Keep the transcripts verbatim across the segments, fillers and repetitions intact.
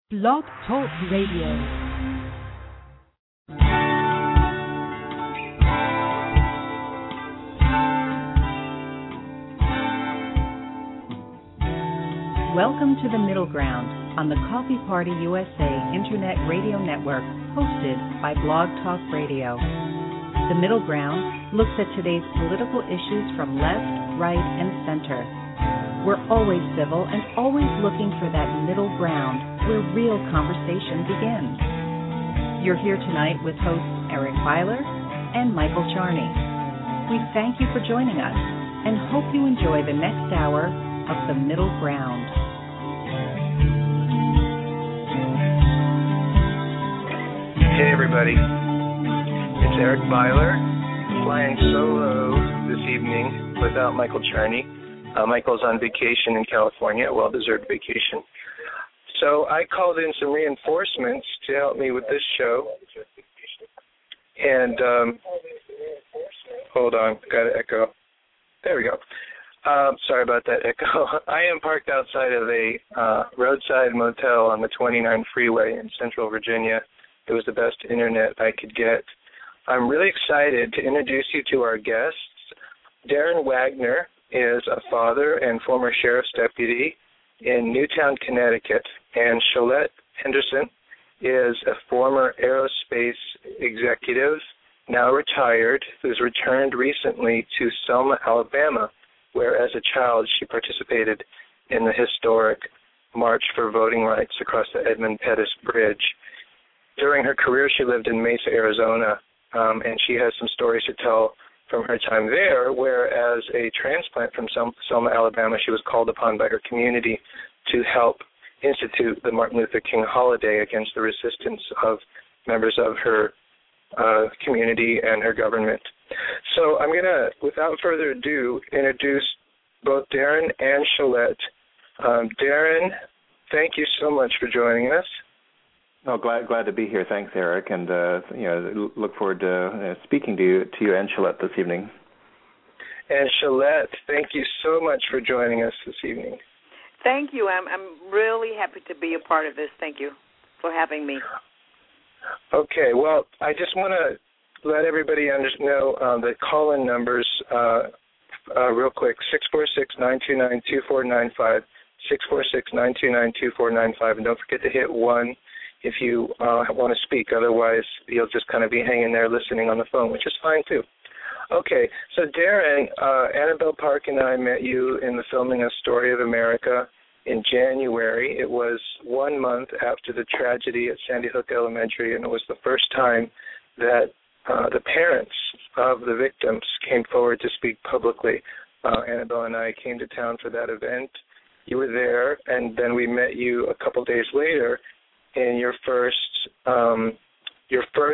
Blog Talk Radio. Welcome to The Middle Ground on the Coffee Party U S A Internet Radio Network, hosted by Blog Talk Radio. The Middle Ground looks at today's political issues from left, right, and center. We're always civil and always looking for that middle ground where real conversation begins. You're here tonight with hosts Eric Byler and Michael Charney. We thank you for joining us and hope you enjoy the next hour of The Middle Ground. Hey everybody, it's Eric Byler, flying solo this evening without Michael Charney. Uh, Michael's on vacation in California, a well-deserved vacation. So I called in some reinforcements to help me with this show. And, um, hold on, got an echo. There we go. Uh, sorry about that echo. I am parked outside of a uh, roadside motel on the twenty-nine freeway in Central Virginia. It was the best internet I could get. I'm really excited to introduce you to our guests. Darren Wagner is a father and former sheriff's deputy in Newtown, Connecticut, and Shalette Henderson is a former aerospace executive, now retired, who's returned recently to Selma, Alabama, where as a child she participated in the historic March for Voting Rights across the Edmund Pettus Bridge. During her career, she lived in Mesa, Arizona, um, and she has some stories to tell from her time there, where as a transplant from Selma, Alabama, she was called upon by her community to help institute the Martin Luther King holiday against the resistance of members of her uh, community and her government. So I'm going to, without further ado, introduce both Darren and Shalette. Um, Darren, thank you so much for joining us. Oh, glad glad to be here. Thanks, Eric, and uh, you know, look forward to uh, speaking to you, to you and Shalette this evening. And Shalette, thank you so much for joining us this evening. Thank you. I'm I'm really happy to be a part of this. Thank you for having me. Okay. Well, I just want to let everybody under, know um, the call-in numbers uh, uh, real quick: six four six, nine two nine, two four nine five, six four six, nine two nine, two four nine five, and don't forget to hit one if you uh, want to speak. Otherwise, you'll just kind of be hanging there listening on the phone, which is fine, too. Okay, so Darren, uh, Annabelle Park and I met you in the filming of Story of America in January. It was one month after the tragedy at Sandy Hook Elementary, and it was the first time that uh, the parents of the victims came forward to speak publicly. Uh, Annabelle and I came to town for that event. You were there, and then we met you a couple days later in your first um, your first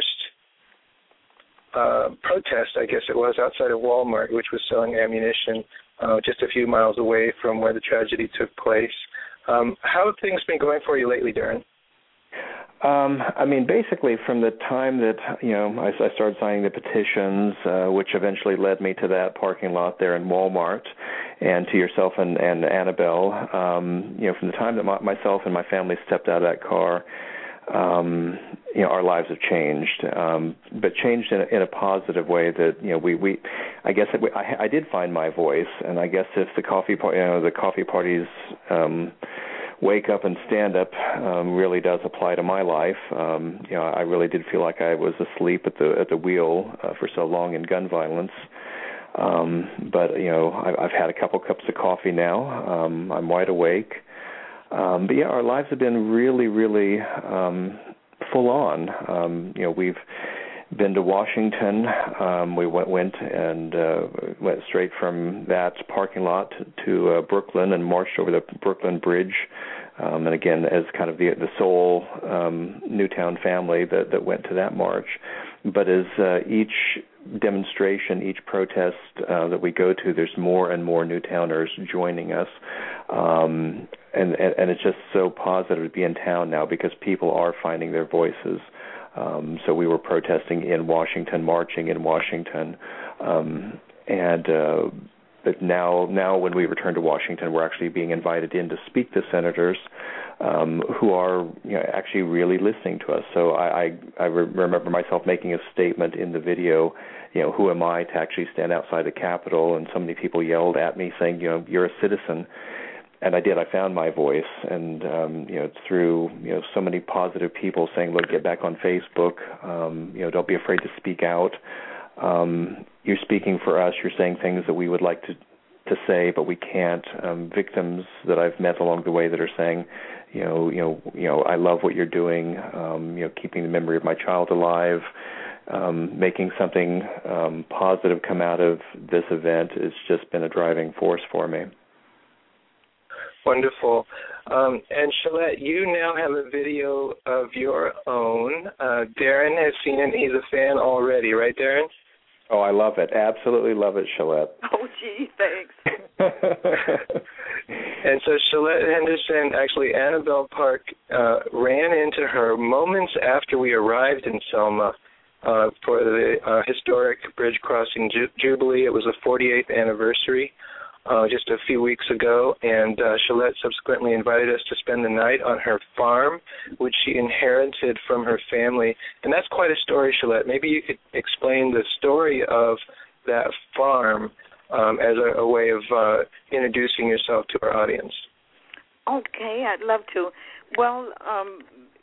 uh, protest, I guess it was, outside of Walmart, which was selling ammunition uh, just a few miles away from where the tragedy took place. Um, how have things been going for you lately, Darren? Um, I mean, basically from the time that, you know, I, I started signing the petitions, uh, which eventually led me to that parking lot there in Walmart, and to yourself and, and Annabelle, um, you know, from the time that my, myself and my family stepped out of that car, um, you know, our lives have changed, um, but changed in a, in a positive way that, you know, we, we I guess it, I, I did find my voice, and I guess if the coffee, you know, the coffee parties, um, wake up and stand up um, really does apply to my life. Um, you know, I really did feel like I was asleep at the at the wheel uh, for so long in gun violence. Um, but you know, I, I've had a couple cups of coffee now. Um, I'm wide awake. Um, but yeah, our lives have been really, really um, full on. Um, you know, we've been to Washington. Um, we went, went and uh, went straight from that parking lot to uh, Brooklyn and marched over the Brooklyn Bridge. Um, and again, as kind of the, the sole um, Newtown family that, that went to that march. But as uh, each demonstration, each protest uh, that we go to, there's more and more Newtowners joining us. Um, and, and, and it's just so positive to be in town now because people are finding their voices. Um, so we were protesting in Washington, marching in Washington, um, and uh, but now, now when we return to Washington, we're actually being invited in to speak to senators um, who are you know, actually really listening to us. So I, I, I re- remember myself making a statement in the video, you know, who am I to actually stand outside the Capitol? And so many people yelled at me saying, you know, you're a citizen. And I did. I found my voice, and um, you know, through you know so many positive people saying, "Look, get back on Facebook. Um, you know, don't be afraid to speak out. Um, you're speaking for us. You're saying things that we would like to to say, but we can't." Um, victims that I've met along the way that are saying, "You know, you know, you know, I love what you're doing. Um, you know, keeping the memory of my child alive." Um, making something um, positive come out of this event has just been a driving force for me. Wonderful. Um, and Shalette, you now have a video of your own. Uh, Darren has seen it. He's a fan already, right, Darren? Oh, I love it. Absolutely love it, Shalette. Oh, gee, thanks. And so Shalette Henderson, actually Annabelle Park, uh, ran into her moments after we arrived in Selma uh, for the uh, historic bridge crossing ju- jubilee. It was the forty-eighth anniversary. Uh, just a few weeks ago, and uh, Shalette subsequently invited us to spend the night on her farm, which she inherited from her family. And that's quite a story, Shalette. Maybe you could explain the story of that farm um, as a, a way of uh, introducing yourself to our audience. Okay, I'd love to. Well, um,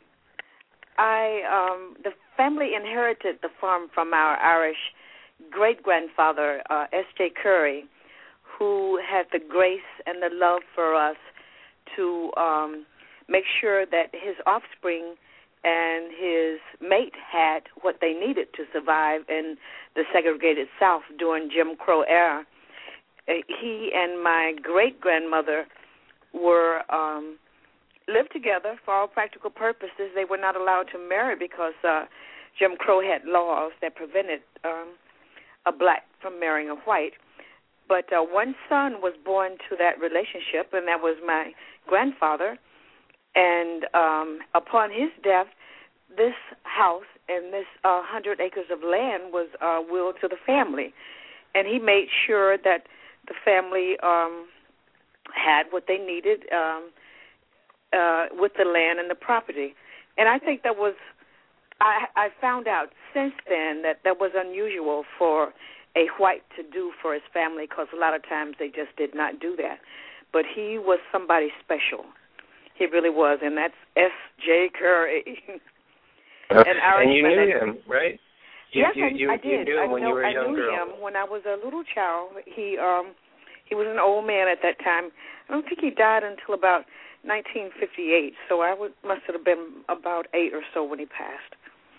I um, the family inherited the farm from our Irish great-grandfather, uh, S J Curry, who had the grace and the love for us to um, make sure that his offspring and his mate had what they needed to survive in the segregated South during Jim Crow era. Uh, he and my great-grandmother were um, lived together for all practical purposes. They were not allowed to marry because uh, Jim Crow had laws that prevented um, a black from marrying a white. But uh, one son was born to that relationship, and that was my grandfather. And um, upon his death, this house and this uh, hundred acres of land was uh, willed to the family. And he made sure that the family um, had what they needed um, uh, with the land and the property. And I think that was, I, I found out since then that that was unusual for a white to do for his family, because a lot of times they just did not do that. But he was somebody special. He really was, and that's S J Curry. Uh, and, and you knew him, right? You, yes, you, I, you, I did. You knew him I, when know, you were a I young knew girl. him when I was a little child. He um, he was an old man at that time. I don't think he died until about nineteen fifty-eight, so I would, must have been about eight or so when he passed.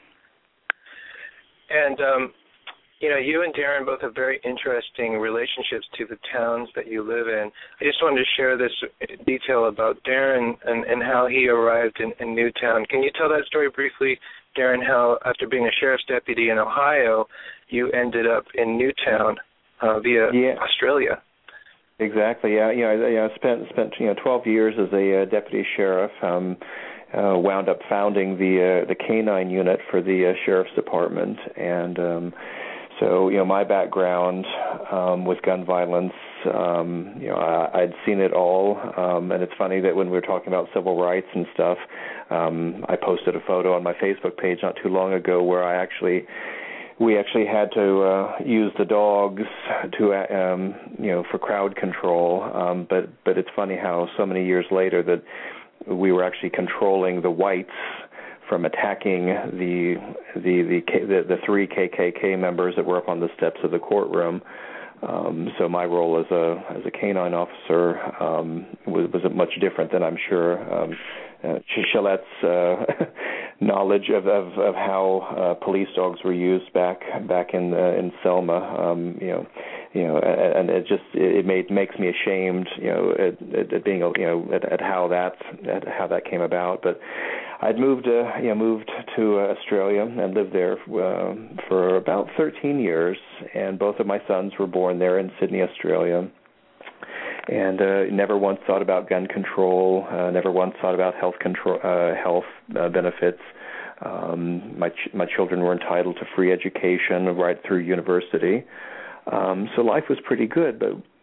And, um, you know, you and Darren both have very interesting relationships to the towns that you live in. I just wanted to share this detail about Darren and, and how he arrived in, in Newtown. Can you tell that story briefly, Darren, how after being a sheriff's deputy in Ohio, you ended up in Newtown uh, via yeah. Australia? Exactly. Yeah. You know, I, I spent spent you know twelve years as a uh, deputy sheriff. Um, uh, wound up founding the uh, the canine unit for the uh, sheriff's department, and um, so you know my background um, with gun violence. Um, you know, I, I'd seen it all, um, and it's funny that when we were talking about civil rights and stuff, um, I posted a photo on my Facebook page not too long ago where I actually. We actually had to uh, use the dogs to, um, you know, for crowd control. Um, but but it's funny how so many years later that we were actually controlling the whites from attacking the the the the, the three K K K members that were up on the steps of the courtroom. Um, so my role as a as a canine officer um, was, was much different than I'm sure um, uh, Shalette's uh, knowledge of, of, of how uh, police dogs were used back back in uh, in Selma. Um, you know, you know, and it just it made makes me ashamed. You know, at, at being you know at, at how that at how that came about, but. I'd moved, uh, you know, moved to uh, Australia and lived there uh, for about thirteen years, and both of my sons were born there in Sydney, Australia. And uh, never once thought about gun control. Uh, never once thought about health control, uh, health uh, benefits. Um, my ch- my children were entitled to free education right through university. Um, so life was pretty good, but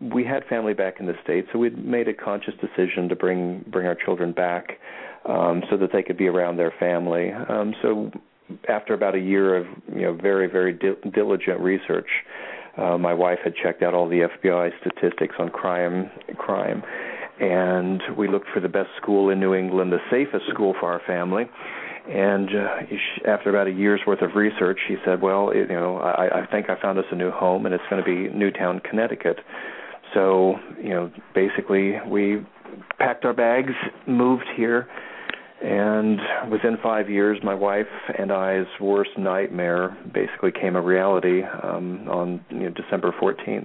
we had family back in the States, so we'd made a conscious decision to bring bring our children back um, so that they could be around their family. Um, so after about a year of you know very very di- diligent research, uh, my wife had checked out all the F B I statistics on crime crime, and we looked for the best school in New England, the safest school for our family. And uh, after about a year's worth of research, she said, well, it, you know, I, I think I found us a new home, and it's going to be Newtown, Connecticut. So, you know, basically we packed our bags, moved here, and within five years, my wife and I's worst nightmare basically came a reality um, on you know, December fourteenth.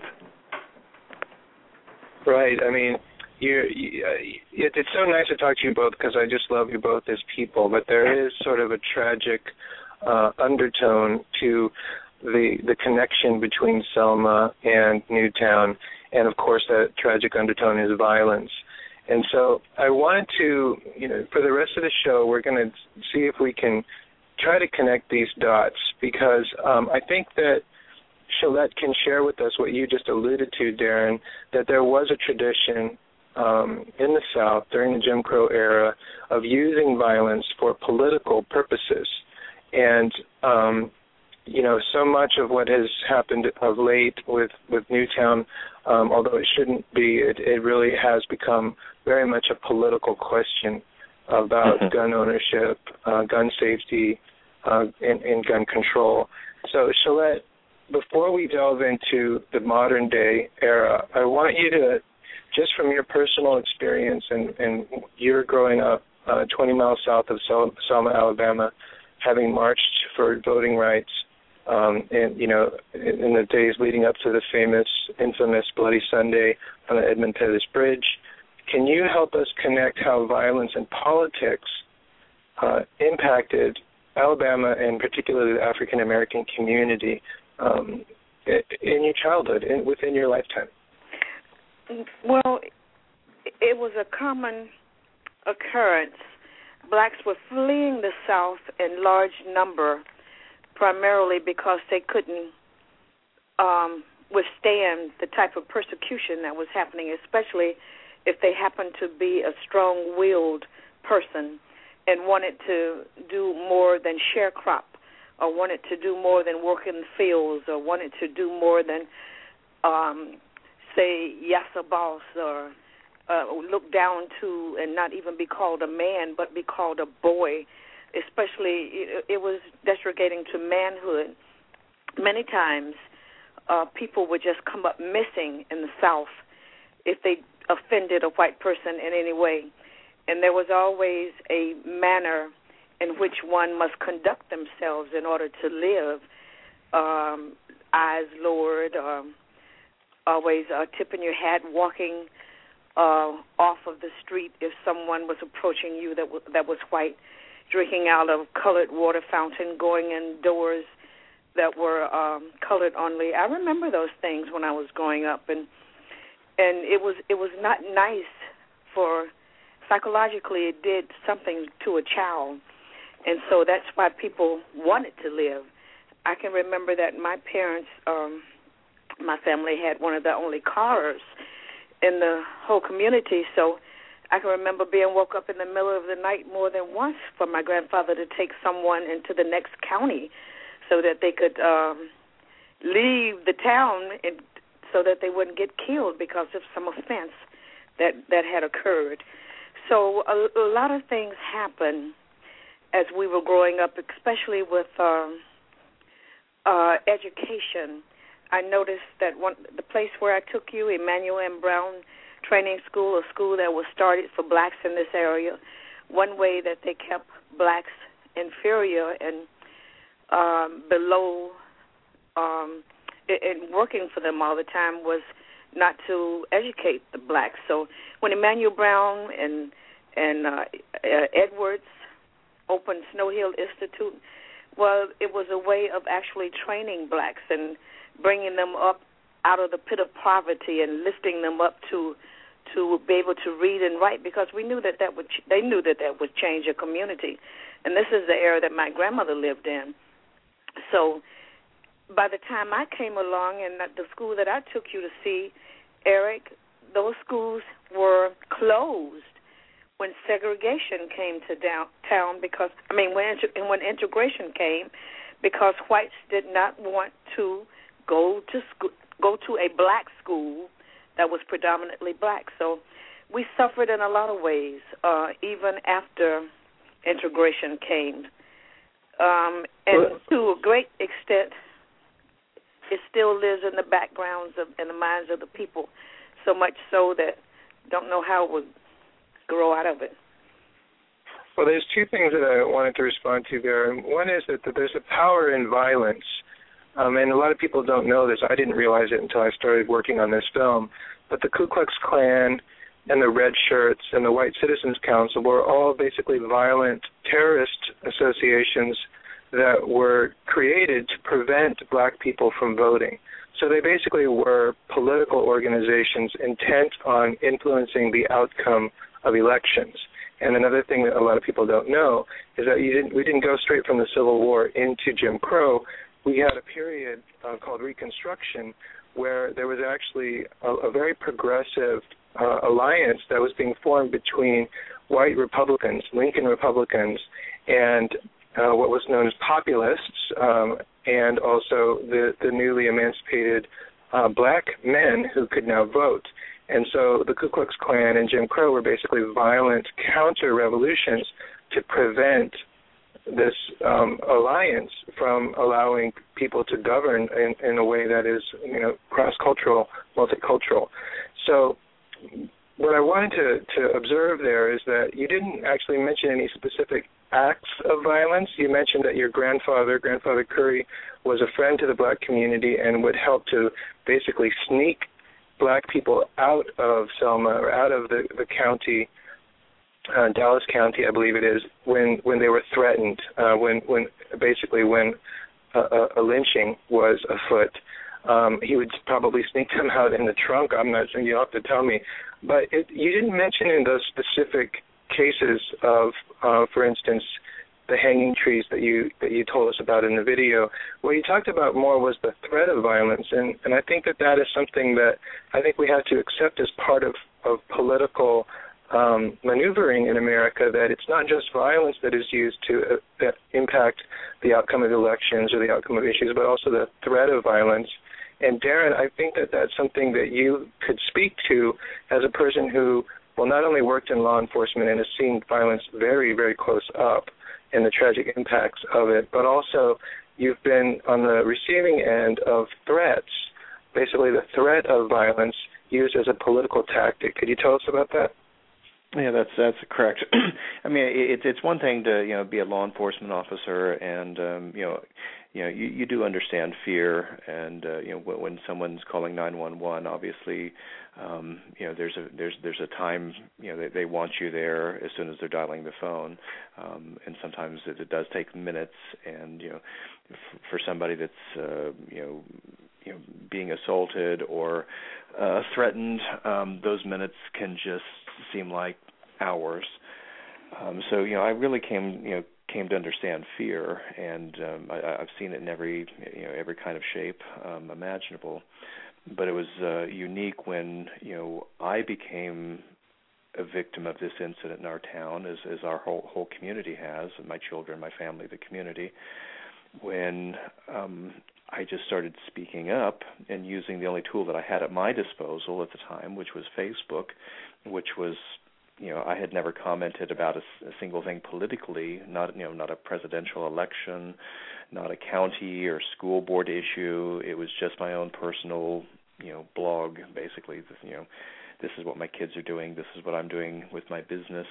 Right. I mean, You, you, it, it's so nice to talk to you both because I just love you both as people, but there is sort of a tragic uh, undertone to the the connection between Selma and Newtown, and of course that tragic undertone is violence. And so I wanted to, you know, for the rest of the show, we're going to see if we can try to connect these dots because um, I think that Shalette can share with us what you just alluded to, Darren, that there was a tradition Um, in the South during the Jim Crow era of using violence for political purposes. And, um, you know, so much of what has happened of late with, with Newtown, um, although it shouldn't be, it, it really has become very much a political question about mm-hmm. gun ownership, uh, gun safety, uh, and, and gun control. So, Shalette, before we delve into the modern day era, I want you to, just from your personal experience and, and you're growing up uh, twenty miles south of Sel- Selma, Alabama, having marched for voting rights, um, and you know, in, in the days leading up to the famous, infamous Bloody Sunday on the Edmund Pettus Bridge, can you help us connect how violence and politics uh, impacted Alabama and particularly the African American community um, in your childhood, in, within your lifetime? Well, it was a common occurrence. Blacks were fleeing the South in large number, primarily because they couldn't um, withstand the type of persecution that was happening, especially if they happened to be a strong-willed person and wanted to do more than sharecrop or wanted to do more than work in the fields or wanted to do more than um, say yes a boss or uh, look down to and not even be called a man but be called a boy. Especially it, it was derogating to manhood. Many times uh, people would just come up missing in the South if they offended a white person in any way. And there was always a manner in which one must conduct themselves in order to live, um, eyes lowered, um, always uh, tipping your hat, walking uh, off of the street if someone was approaching you that w- that was white, drinking out of colored water fountain, going indoors that were um, colored only. I remember those things when I was growing up, and and it was it was not nice for psychologically. It did something to a child, and so that's why people wanted to live. I can remember that my parents. Um, My family had one of the only cars in the whole community, so I can remember being woke up in the middle of the night more than once for my grandfather to take someone into the next county so that they could um, leave the town and, so that they wouldn't get killed because of some offense that, that had occurred. So a, a lot of things happened as we were growing up, especially with um, uh, education. I noticed that one, the place where I took you, Emanuel M. Brown Training School, a school that was started for blacks in this area, one way that they kept blacks inferior and um, below um, and working for them all the time was not to educate the blacks. So when Emanuel Brown and, and uh, uh, Edwards opened Snow Hill Institute, well, it was a way of actually training blacks and bringing them up out of the pit of poverty and lifting them up to to be able to read and write, because we knew that that would ch- they knew that that would change a community, and this is the era that my grandmother lived in. So by the time I came along and the school that I took you to see Eric, those schools were closed when segregation came to downtown because, I mean, when, when integration came, because whites did not want to go to school, go to a black school that was predominantly black. So we suffered in a lot of ways, uh, even after integration came. Um, and to a great extent, it still lives in the backgrounds of, in the minds of the people, so much so that don't know how it would grow out of it. Well, there's two things that I wanted to respond to there. One is that there's a power in violence, um, and a lot of people don't know this. I didn't realize it until I started working on this film. But the Ku Klux Klan and the Red Shirts and the White Citizens Council were all basically violent terrorist associations that were created to prevent black people from voting. So they basically were political organizations intent on influencing the outcome of elections. And another thing that a lot of people don't know is that you didn't, we didn't go straight from the Civil War into Jim Crow. We had a period uh, called Reconstruction where there was actually a, a very progressive uh, alliance that was being formed between white Republicans, Lincoln Republicans, and uh, what was known as populists, um, and also the, the newly emancipated uh, black men who could now vote. And so the Ku Klux Klan and Jim Crow were basically violent counter-revolutions to prevent this um, alliance from allowing people to govern in, in a way that is, you know, cross-cultural, multicultural. So what I wanted to, to observe there is that you didn't actually mention any specific acts of violence. You mentioned that your grandfather, Grandfather Curry, was a friend to the black community and would help to basically sneak black people out of Selma or out of the, the county, uh, Dallas County, I believe it is, when, when they were threatened, uh, when, when basically when a, a, a lynching was afoot. Um, he would probably sneak them out in the trunk. I'm not sure. You'll have to tell me. But it, you didn't mention in those specific cases of, uh, for instance, the hanging trees that you that you told us about in the video. What you talked about more was the threat of violence, and, and I think that that is something that I think we have to accept as part of, of political um, maneuvering in America, that it's not just violence that is used to uh, that impact the outcome of elections or the outcome of issues, but also the threat of violence. And Darren, I think that that's something that you could speak to as a person who, well, not only worked in law enforcement and has seen violence very, very close up and the tragic impacts of it, but also you've been on the receiving end of threats, basically the threat of violence used as a political tactic. Could you tell us about that? Yeah, that's that's correct. I mean, it's it's one thing to you know be a law enforcement officer, and um, you know, you know, you, you do understand fear, and uh, you know when, when someone's calling nine one one, obviously, um, you know, there's a there's there's a time, you know, they, they want you there as soon as they're dialing the phone, um, and sometimes it, it does take minutes, and you know, f- for somebody that's uh, you know. You know, being assaulted or uh, threatened, um, those minutes can just seem like hours. Um, so, you know, I really came, you know, came to understand fear, and um, I, I've seen it in every, you know, every kind of shape um, imaginable. But it was uh, unique when, you know, I became a victim of this incident in our town, as, as our whole whole community has, my children, my family, the community. When um, I just started speaking up and using the only tool that I had at my disposal at the time, which was Facebook, which was, you know, I had never commented about a, a single thing politically, not, you know, not a presidential election, not a county or school board issue. It was just my own personal, you know, blog, basically. You know, this is what my kids are doing. This is what I'm doing with my business.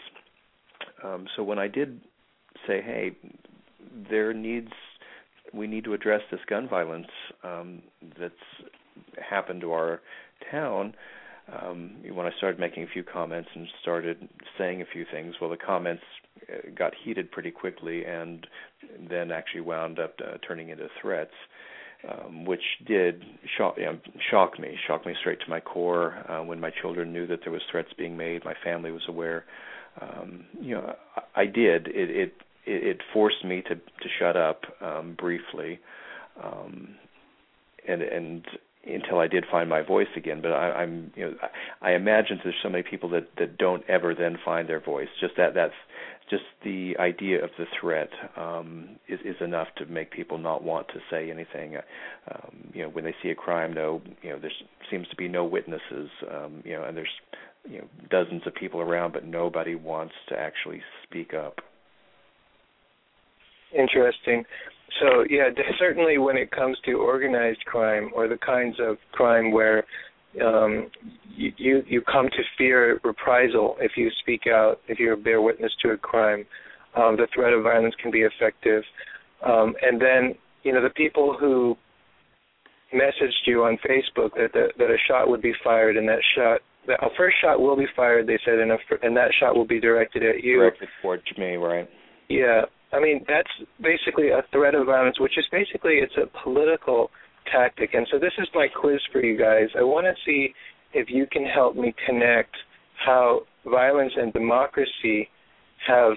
Um, so when I did say, hey, there needs we need to address this gun violence um, that's happened to our town. Um, when I started making a few comments and started saying a few things, well, the comments got heated pretty quickly and then actually wound up uh, turning into threats, um, which did shock, you know, shock me, shock me straight to my core. Uh, when my children knew that there was threats being made, my family was aware. Um, you know, I, I did. It, it It forced me to, to shut up um, briefly, um, and and until I did find my voice again. But I, I'm, you know, I, I imagine there's so many people that, that don't ever then find their voice. Just that that's just the idea of the threat um, is, is enough to make people not want to say anything. Um, you know, when they see a crime, no, you know, there seems to be no witnesses. Um, you know, and there's you know dozens of people around, but nobody wants to actually speak up. Interesting. So, yeah, certainly when it comes to organized crime or the kinds of crime where um, you, you you come to fear reprisal if you speak out, if you bear witness to a crime, um, the threat of violence can be effective. Um, and then, you know, the people who messaged you on Facebook that the, that a shot would be fired and that shot, that a first shot will be fired, they said, and, a, and that shot will be directed at you. Directed towards me, right? Yeah. I mean, that's basically a threat of violence, which is basically, it's a political tactic. And so this is my quiz for you guys. I want to see if you can help me connect how violence and democracy have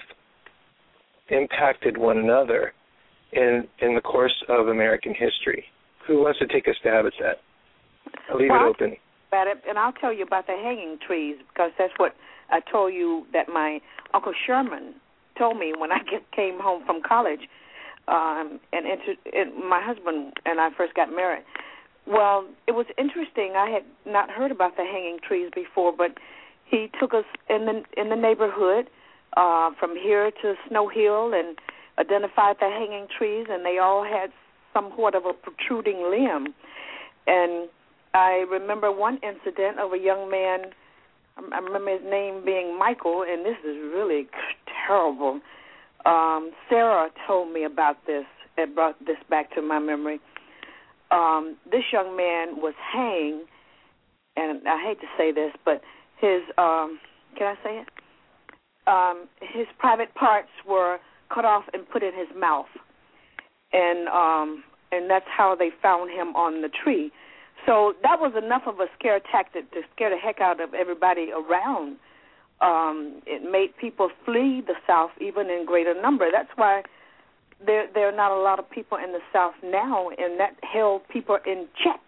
impacted one another in in the course of American history. Who wants to take a stab at that? I'll leave well, it open. About it, and I'll tell you about the hanging trees, because that's what I told you that my Uncle Sherman told me when I get, came home from college, um, and, inter, and my husband and I first got married. Well, it was interesting. I had not heard about the hanging trees before, but he took us in the in the neighborhood uh, from here to Snow Hill and identified the hanging trees, and they all had somewhat of a protruding limb. And I remember one incident of a young man. I remember his name being Michael, and this is really terrible. Um, Sarah told me about this and brought this back to my memory. Um, this young man was hanged, and I hate to say this, but his, um, can I say it? Um, his private parts were cut off and put in his mouth, and um, and that's how they found him on the tree. So that was enough of a scare tactic to scare the heck out of everybody around. Um, it made people flee the South even in greater number. That's why there there are not a lot of people in the South now, and that held people in check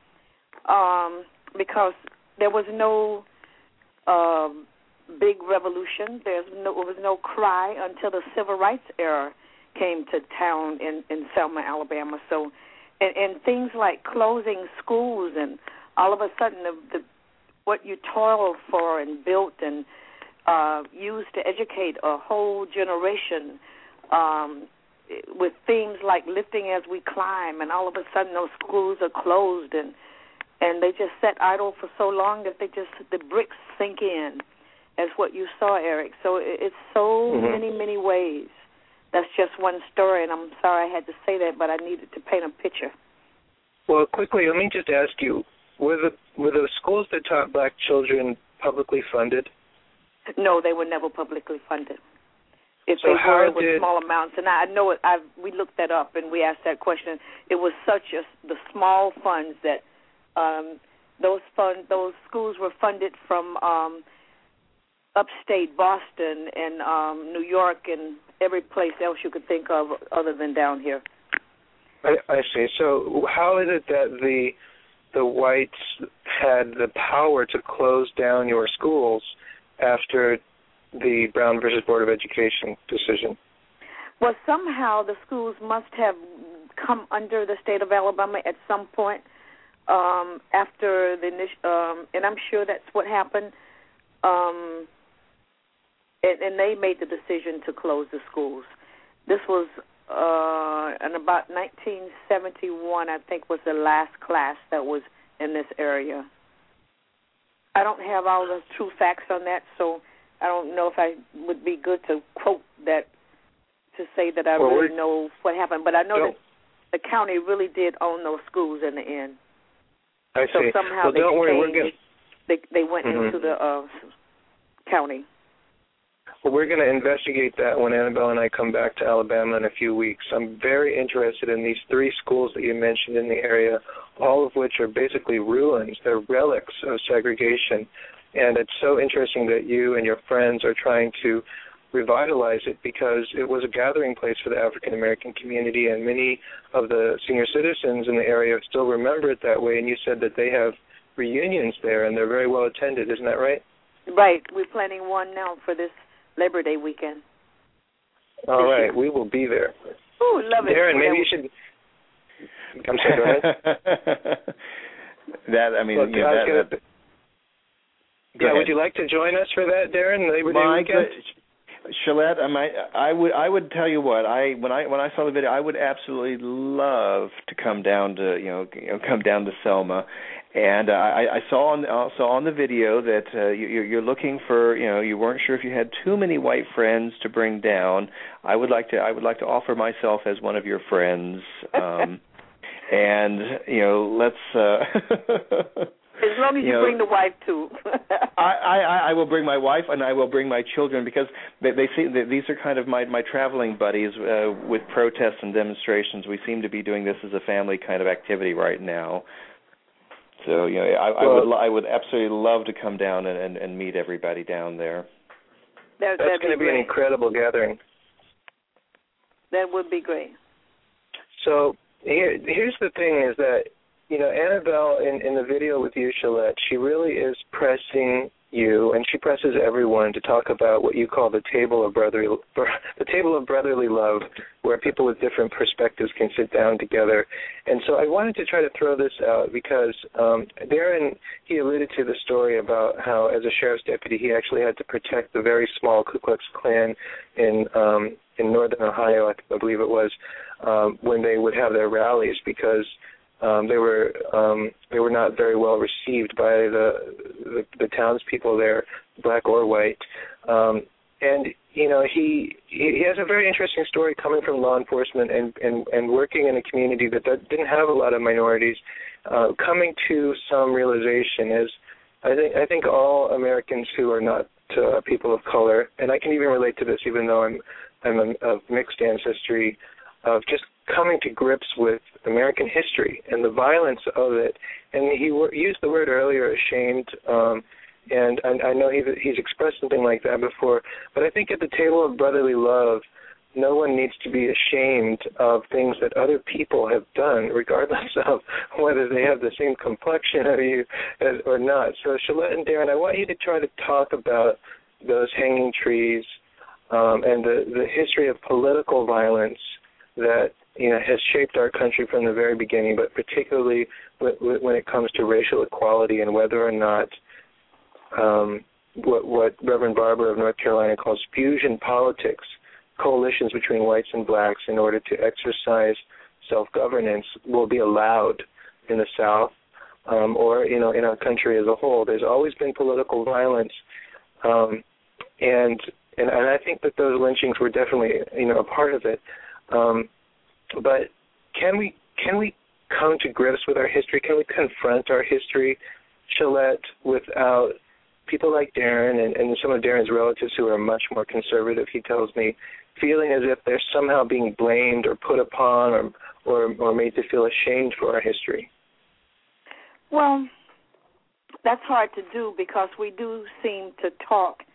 um, because there was no uh, big revolution. There's no, there was no cry until the Civil Rights era came to town in, in Selma, Alabama. So. And, and things like closing schools, and all of a sudden the, the, what you toiled for and built and uh, used to educate a whole generation um, with themes like lifting as we climb, and all of a sudden those schools are closed, and and they just sat idle for so long that they just the bricks sink in, as what you saw, Eric. So it, it's so mm-hmm. many, many ways. That's just one story, and I'm sorry I had to say that, but I needed to paint a picture. Well, quickly, let me just ask you, were the were the schools that taught black children publicly funded? No, they were never publicly funded. If so they were, it was did... small amounts, and I know it. I we looked that up, and we asked that question. It was such a the small funds that um, those fund those schools were funded from um, upstate Boston and um, New York and every place else you could think of other than down here. I, I see. So how is it that the the whites had the power to close down your schools after the Brown versus Board of Education decision? Well, somehow the schools must have come under the state of Alabama at some point um, after the um, and I'm sure that's what happened. Um, And, and they made the decision to close the schools. This was uh, in about nineteen seventy-one, I think, was the last class that was in this area. I don't have all the true facts on that, so I don't know if I would be good to quote that to say that I well, really know what happened. But I know that the county really did own those schools in the end. I so see. somehow well, they don't worry, changed, we're gonna... they, they went mm-hmm. into the uh, county. Well, we're going to investigate that when Annabelle and I come back to Alabama in a few weeks. I'm very interested in these three schools that you mentioned in the area, all of which are basically ruins. They're relics of segregation. And it's so interesting that you and your friends are trying to revitalize it because it was a gathering place for the African American community, and many of the senior citizens in the area still remember it that way. And you said that they have reunions there, and they're very well attended. Isn't that right? Right. We're planning one now for this Labor Day weekend. All right. We will be there. Oh, love it. Darren, maybe you should... I'm sorry, go ahead. that, I mean, Look, you know, I that, gonna, that, yeah, ahead. would you like to join us for that, Darren, Labor Day My weekend? Good, Shalette, I, might, I would I would tell you what, I when I when I saw the video, I would absolutely love to come down to you know, you know come down to Selma, and uh, I, I saw on uh, saw on the video that uh, you, you're looking for you know you weren't sure if you had too many white friends to bring down. I would like to I would like to offer myself as one of your friends, um, and you know let's. Uh, As long as you, you know, bring the wife too. I, I, I will bring my wife and I will bring my children because they, they see they, these are kind of my, my traveling buddies uh, with protests and demonstrations. We seem to be doing this as a family kind of activity right now. So you know, I, I well, would I would absolutely love to come down and, and, and meet everybody down there. That, That's going to be great. an incredible gathering. That would be great. So here, here's the thing: is that. You know, Annabelle, in, in the video with you, Shalette, she really is pressing you, and she presses everyone to talk about what you call the table of brotherly, the table of brotherly love, where people with different perspectives can sit down together. And so I wanted to try to throw this out because um, Darren, he alluded to the story about how, as a sheriff's deputy, he actually had to protect the very small Ku Klux Klan in um, in northern Ohio, I, I believe it was, um, when they would have their rallies because. Um, they were um, they were not very well received by the the, the townspeople there, black or white. Um, and you know he he has a very interesting story coming from law enforcement and, and, and working in a community that, that didn't have a lot of minorities, uh, coming to some realization is I think I think all Americans who are not uh, people of color, and I can even relate to this even though I'm I'm a, of mixed ancestry, of just coming to grips with American history and the violence of it. And he w- used the word earlier, ashamed, um, and I, I know he, he's expressed something like that before, but I think at the table of brotherly love, no one needs to be ashamed of things that other people have done, regardless of whether they have the same complexion of you as, or not. So Shalette and Darren, I want you to try to talk about those hanging trees um, and the, the history of political violence that you know, has shaped our country from the very beginning, but particularly when it comes to racial equality and whether or not um, what, what Reverend Barber of North Carolina calls fusion politics, coalitions between whites and blacks in order to exercise self-governance, will be allowed in the South um, or, you know, in our country as a whole. There's always been political violence, um, and, and and I think that those lynchings were definitely, you know, a part of it. Um, But can we can we come to grips with our history? Can we confront our history, Shalette, without people like Darren and, and some of Darren's relatives who are much more conservative, he tells me, feeling as if they're somehow being blamed or put upon or, or, or made to feel ashamed for our history? Well, that's hard to do because we do seem to talk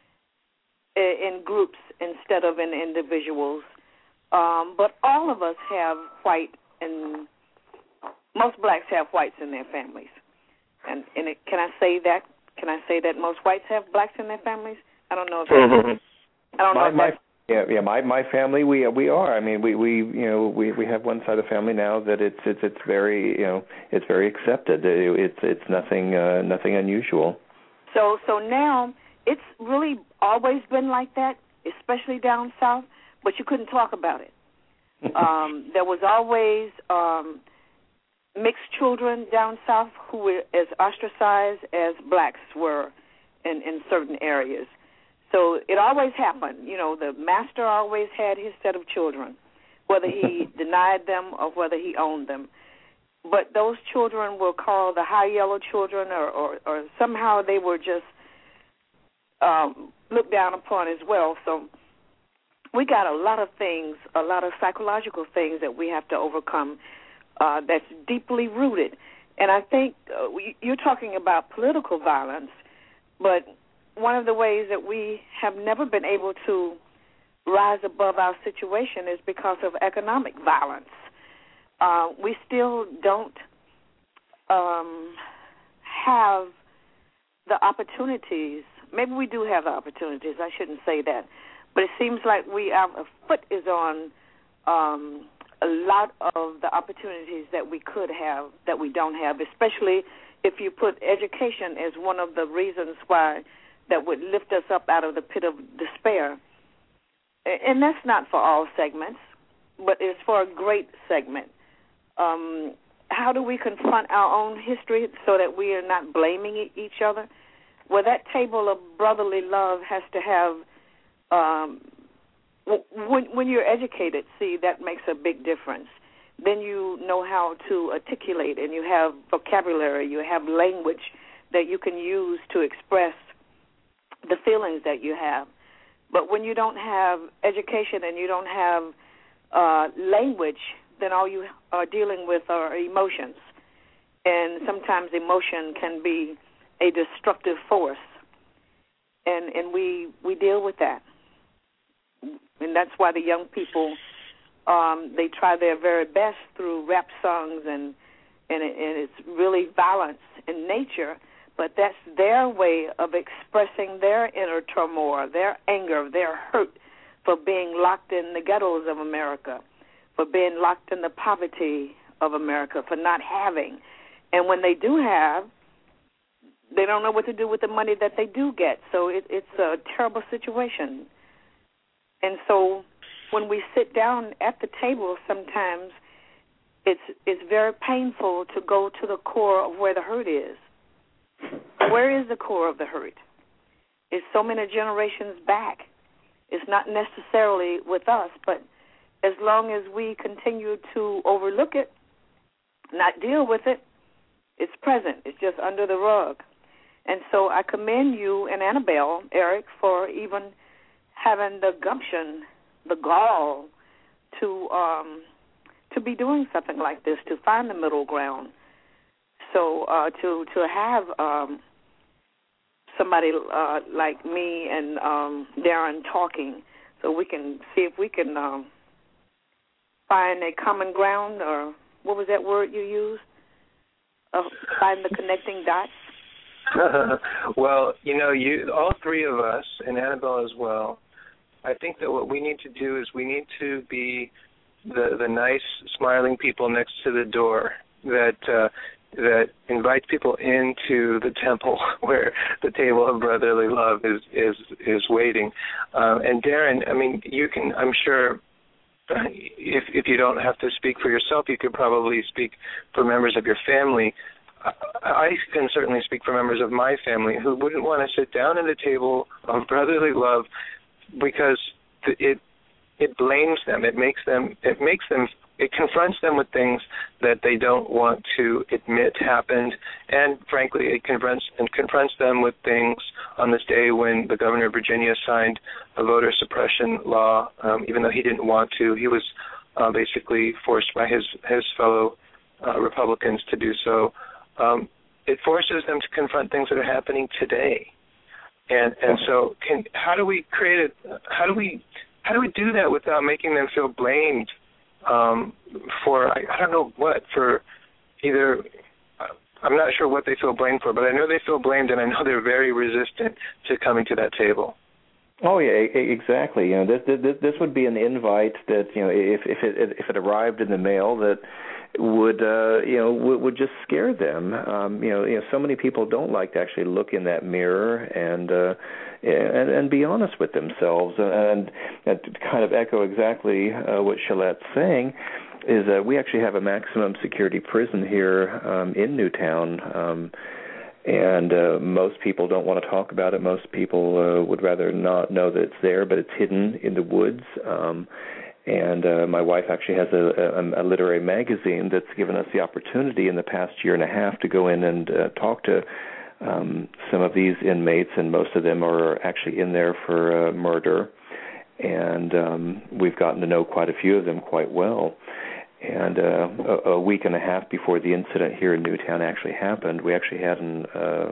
in groups instead of in individuals. Um, but all of us have white, and most blacks have whites in their families. And, and it, can I say that? Can I say that most whites have blacks in their families? I don't know if that's, I don't my, know if my, that's, yeah, yeah. My my family, we we are. I mean, we, we you know we, we have one side of the family now that it's it's it's very you know it's very accepted. It, it's it's nothing uh, nothing unusual. So so now it's really always been like that, especially down south. But you couldn't talk about it. Um, there was always um, mixed children down south who were as ostracized as blacks were in, in certain areas. So it always happened. You know, the master always had his set of children, whether he denied them or whether he owned them. But those children were called the high yellow children, or, or, or somehow they were just um, looked down upon as well. So we got a lot of things, a lot of psychological things that we have to overcome uh, that's deeply rooted. And I think uh, we, you're talking about political violence, but one of the ways that we have never been able to rise above our situation is because of economic violence. Uh, we still don't um, have the opportunities. Maybe we do have the opportunities. I shouldn't say that. But it seems like we our foot is on um, a lot of the opportunities that we could have that we don't have, especially if you put education as one of the reasons why that would lift us up out of the pit of despair. And that's not for all segments, but it's for a great segment. Um, how do we confront our own history so that we are not blaming each other? Well, that table of brotherly love has to have, um, when, when you're educated, see, that makes a big difference. Then you know how to articulate, and you have vocabulary, you have language that you can use to express the feelings that you have. But when you don't have education and you don't have uh, language, then all you are dealing with are emotions. And sometimes emotion can be a destructive force. And and we, we deal with that. And that's why the young people, um, they try their very best through rap songs, and, and, it, and it's really violence in nature. But that's their way of expressing their inner turmoil, their anger, their hurt for being locked in the ghettos of America, for being locked in the poverty of America, for not having. And when they do have, they don't know what to do with the money that they do get. So it, it's a terrible situation. And so when we sit down at the table, sometimes it's it's very painful to go to the core of where the hurt is. Where is the core of the hurt? It's so many generations back. It's not necessarily with us, but as long as we continue to overlook it, not deal with it, it's present. It's just under the rug. And so I commend you and Annabelle, Eric, for even having the gumption, the gall, to um, to be doing something like this, to find the middle ground. So uh, to to have um, somebody uh, like me and um, Darren talking, so we can see if we can um, find a common ground, or what was that word you used? Uh, find the connecting dots. Well, you know, you all three of us, and Annabelle as well, I think that what we need to do is we need to be the the nice, smiling people next to the door that uh, that invites people into the temple where the table of brotherly love is is is waiting. Uh, and Darren, I mean, you can, I'm sure, if if you don't have to speak for yourself, you could probably speak for members of your family. I can certainly speak for members of my family who wouldn't want to sit down at a table of brotherly love because it it blames them. It makes them. It makes them. It confronts them with things that they don't want to admit happened, and frankly, it confronts and confronts them with things on this day when the governor of Virginia signed a voter suppression law, um, even though he didn't want to. He was uh, basically forced by his his fellow uh, Republicans to do so. Um, it forces them to confront things that are happening today, and and so can how do we create it? How do we how do we do that without making them feel blamed um, for I, I don't know what for either I'm not sure what they feel blamed for, but I know they feel blamed, and I know they're very resistant to coming to that table. Oh yeah, exactly. You know, this this, this would be an invite that you know if if it if it arrived in the mail that would uh, you know would, would just scare them. Um, you know, you know, so many people don't like to actually look in that mirror and uh, and, and be honest with themselves. And, and to kind of echo exactly uh, what Shalette's saying is that we actually have a maximum security prison here um, in Newtown. Um, And uh, most people don't want to talk about it. Most people uh, would rather not know that it's there, but it's hidden in the woods. Um, and uh, my wife actually has a, a, a literary magazine that's given us the opportunity in the past year and a half to go in and uh, talk to um, some of these inmates, and most of them are actually in there for uh, murder. And um, we've gotten to know quite a few of them quite well. And uh, a, a week and a half before the incident here in Newtown actually happened, we actually had an, uh,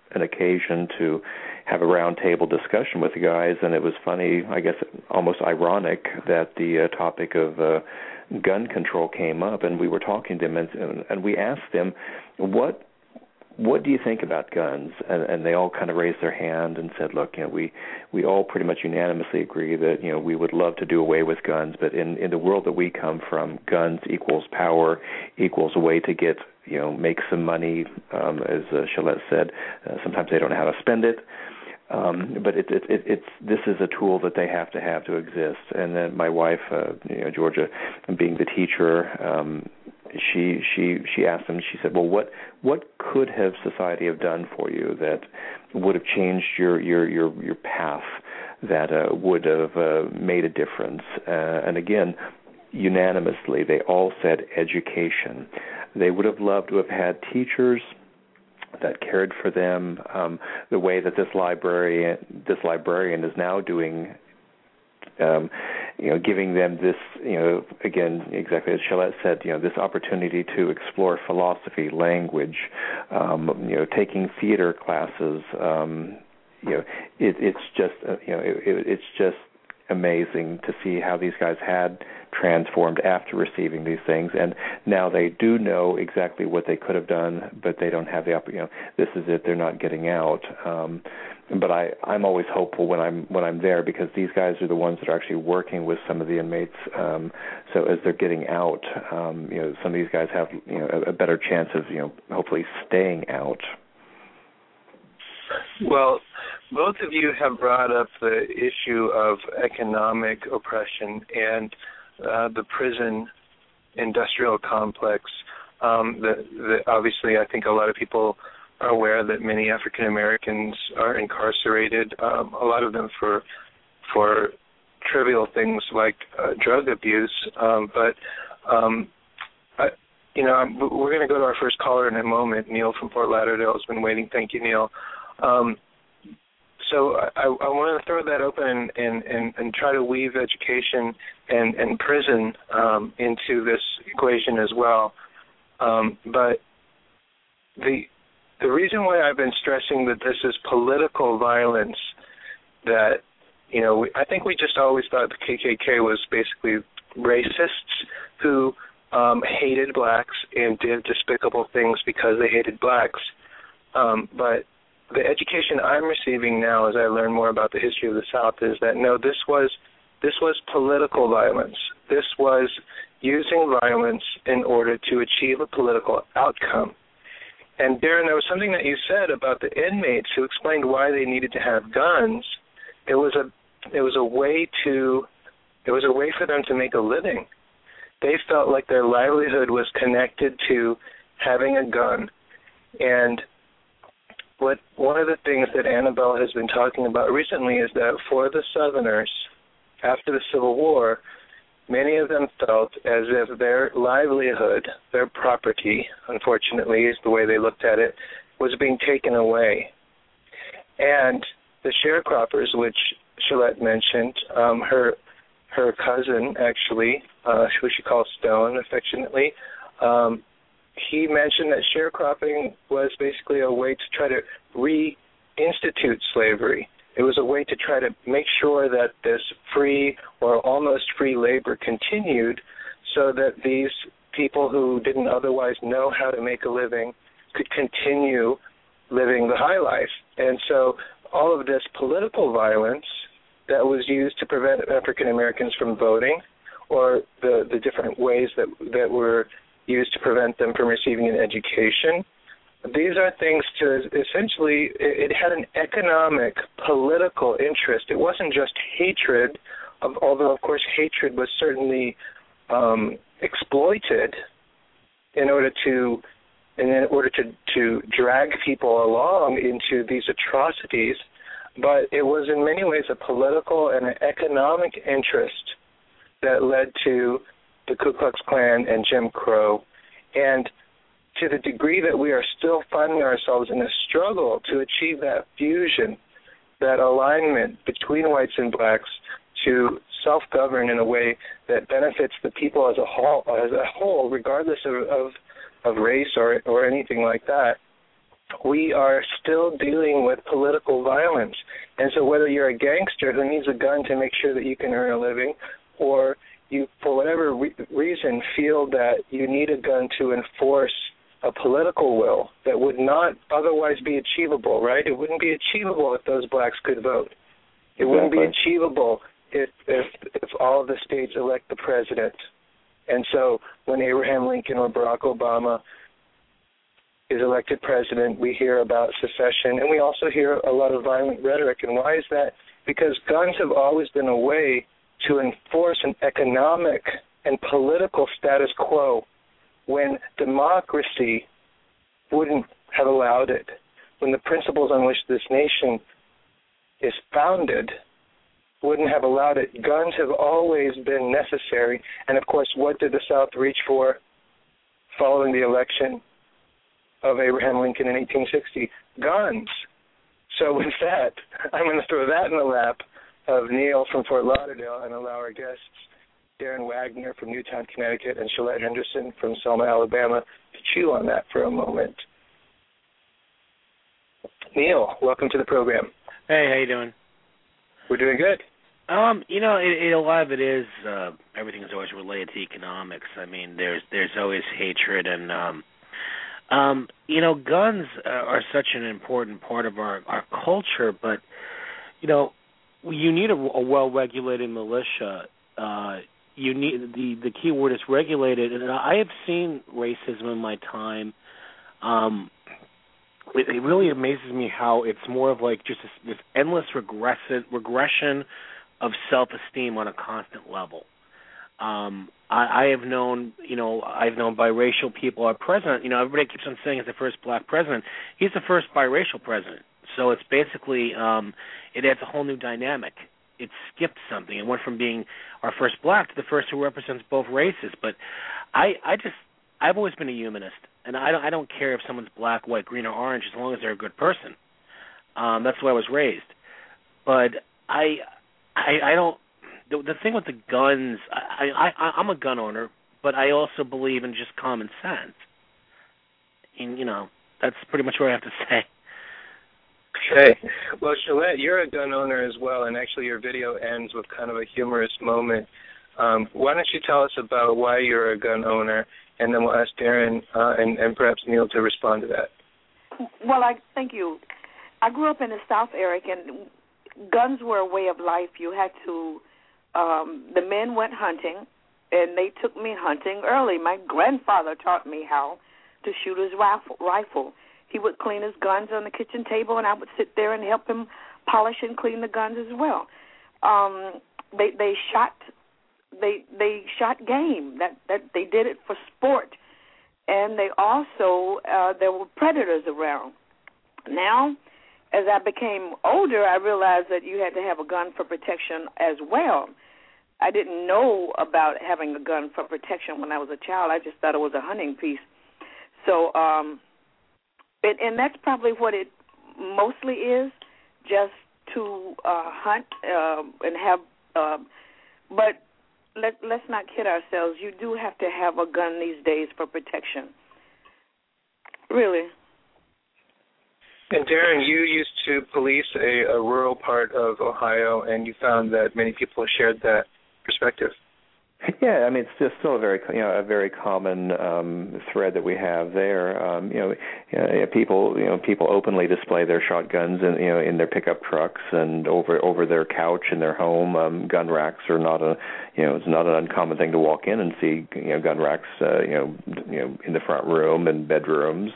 an occasion to have a roundtable discussion with the guys, and it was funny, I guess almost ironic, that the uh, topic of uh, gun control came up, and we were talking to them, and, and we asked them, what what do you think about guns? And, and they all kind of raised their hand and said, look, you know, we, we all pretty much unanimously agree that, you know, we would love to do away with guns, but in, in the world that we come from, guns equals power, equals a way to get, you know, make some money. Um, as uh, Shalette said, uh, sometimes they don't know how to spend it. Um, but it, it, it, it's this is a tool that they have to have to exist. And then my wife, uh, you know, Georgia, being the teacher, um, she she she asked them. She said, "Well, what what could have society have done for you that would have changed your your your, your path, that uh, would have uh, made a difference?" Uh, and again, unanimously, they all said education. They would have loved to have had teachers that cared for them, um, the way that this librarian this librarian is now doing. Um, you know, giving them this, you know, again, exactly as Shalette said, you know, this opportunity to explore philosophy, language, um, you know, taking theater classes. Um, you know, it, it's just, uh, you know, it, it, it's just amazing to see how these guys had transformed after receiving these things, and now they do know exactly what they could have done, but they don't have the, you know, this is it. They're not getting out. Um, But I, I'm always hopeful when I'm when I'm there, because these guys are the ones that are actually working with some of the inmates. Um, so as they're getting out, um, you know, some of these guys have, you know, a, a better chance of, you know, hopefully staying out. Well, both of you have brought up the issue of economic oppression and uh, the prison industrial complex. Um, the, the, obviously, I think a lot of people are aware that many African Americans are incarcerated, um, a lot of them for for trivial things like uh, drug abuse. Um, but, um, I, you know, I'm, we're going to go to our first caller in a moment. Neil from Fort Lauderdale has been waiting. Thank you, Neil. Um, so I, I want to throw that open and, and, and, and try to weave education and, and prison um, into this equation as well. Um, but the The reason why I've been stressing that this is political violence, that, you know, we, I think we just always thought the K K K was basically racists who um, hated blacks and did despicable things because they hated blacks. Um, but the education I'm receiving now as I learn more about the history of the South is that, no, this was this was political violence. This was using violence in order to achieve a political outcome. And Darren, there was something that you said about the inmates who explained why they needed to have guns. It was a it was a way to it was a way for them to make a living. They felt like their livelihood was connected to having a gun. And what one of the things that Annabelle has been talking about recently is that for the Southerners, after the Civil War, many of them felt as if their livelihood, their property, unfortunately, is the way they looked at it, was being taken away. And the sharecroppers, which Shalette mentioned, um, her her cousin, actually, uh, who she calls Stone affectionately, um, he mentioned that sharecropping was basically a way to try to reinstitute slavery. It was a way to try to make sure that this free or almost free labor continued so that these people who didn't otherwise know how to make a living could continue living the high life. And so all of this political violence that was used to prevent African Americans from voting, or the, the different ways that that were used to prevent them from receiving an education, these are things to essentially, it, it had an economic, political interest. It wasn't just hatred, of, although, of course, hatred was certainly um, exploited in order to in order to, to drag people along into these atrocities. But it was in many ways a political and an economic interest that led to the Ku Klux Klan and Jim Crow. And to the degree that we are still finding ourselves in a struggle to achieve that fusion, that alignment between whites and blacks to self-govern in a way that benefits the people as a whole, as a whole, regardless of, of, of race or, or anything like that, we are still dealing with political violence. And so whether you're a gangster who needs a gun to make sure that you can earn a living, or you, for whatever re- reason, feel that you need a gun to enforce a political will that would not otherwise be achievable, right? It wouldn't be achievable if those blacks could vote. It exactly. wouldn't be achievable if, if if all of the states elect the president. And so when Abraham Lincoln or Barack Obama is elected president, we hear about secession, and we also hear a lot of violent rhetoric. And why is that? Because guns have always been a way to enforce an economic and political status quo when democracy wouldn't have allowed it, when the principles on which this nation is founded wouldn't have allowed it. Guns have always been necessary. And, of course, what did the South reach for following the election of Abraham Lincoln in eighteen sixty? Guns. So with that, I'm going to throw that in the lap of Neil from Fort Lauderdale and allow our guests, Darren Wagner from Newtown, Connecticut, and Shalette Henderson from Selma, Alabama, to chew on that for a moment. Neil, welcome to the program. Hey, how you doing? We're doing good. Um, you know, it, it, a lot of it is uh, everything is always related to economics. I mean, there's there's always hatred, and um, um, you know, guns uh, are such an important part of our, our culture. But you know, you need a, a well-regulated militia. Uh, you need the the key word is regulated, and I have seen racism in my time. Um, it, it really amazes me how it's more of like just this, this endless regression regression of self-esteem on a constant level. Um, I, I have known, you know, I've known biracial people. Our president, you know, everybody keeps on saying he's the first black president. He's the first biracial president. So it's basically, um, it adds a whole new dynamic. It skipped something. It went from being our first black to the first who represents both races. But I, I just, I've always been a humanist, and I don't, I don't care if someone's black, white, green, or orange as long as they're a good person. Um, that's the way I was raised. But I, I, I don't. The, the thing with the guns, I, I, I'm a gun owner, but I also believe in just common sense. And you know, that's pretty much what I have to say. Okay. Well, Shalette, you're a gun owner as well, and actually your video ends with kind of a humorous moment. Um, why don't you tell us about why you're a gun owner, and then we'll ask Darren uh, and, and perhaps Neil to respond to that. Well, I thank you. I grew up in the South, Eric, and guns were a way of life. You had to, um, the men went hunting, and they took me hunting early. My grandfather taught me how to shoot his rifle. He would clean his guns on the kitchen table, and I would sit there and help him polish and clean the guns as well. Um, they they shot they they shot game. That that they did it for sport, and they also uh, there were predators around. Now, as I became older, I realized that you had to have a gun for protection as well. I didn't know about having a gun for protection when I was a child. I just thought it was a hunting piece. So, um, it, and that's probably what it mostly is, just to uh, hunt uh, and have. Uh, but let, let's not kid ourselves. You do have to have a gun these days for protection. Really. And Darren, you used to police a, a rural part of Ohio, and you found that many people shared that perspective. Yeah, I mean, it's just still a very, you know, a very common um, thread that we have there. Um, you know, you know, people, you know, people openly display their shotguns in, you know, in their pickup trucks and over over their couch in their home. Um, gun racks are not a, you know, it's not an uncommon thing to walk in and see, you know, gun racks, uh, you know, you know, in the front room and bedrooms.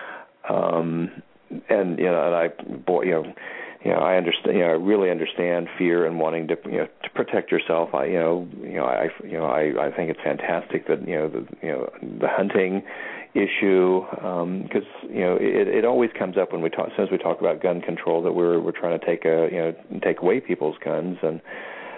Um, And you know, and I, boy, you know, you know, I understand. You know, I really understand fear and wanting to, you know, to protect yourself. I, you know, you know, I, you know, I, I think it's fantastic that you know, the, you know, the hunting issue, because um, you know, it, it always comes up when we talk. As soon as we talk about gun control, that we're we're trying to take a, you know, take away people's guns, and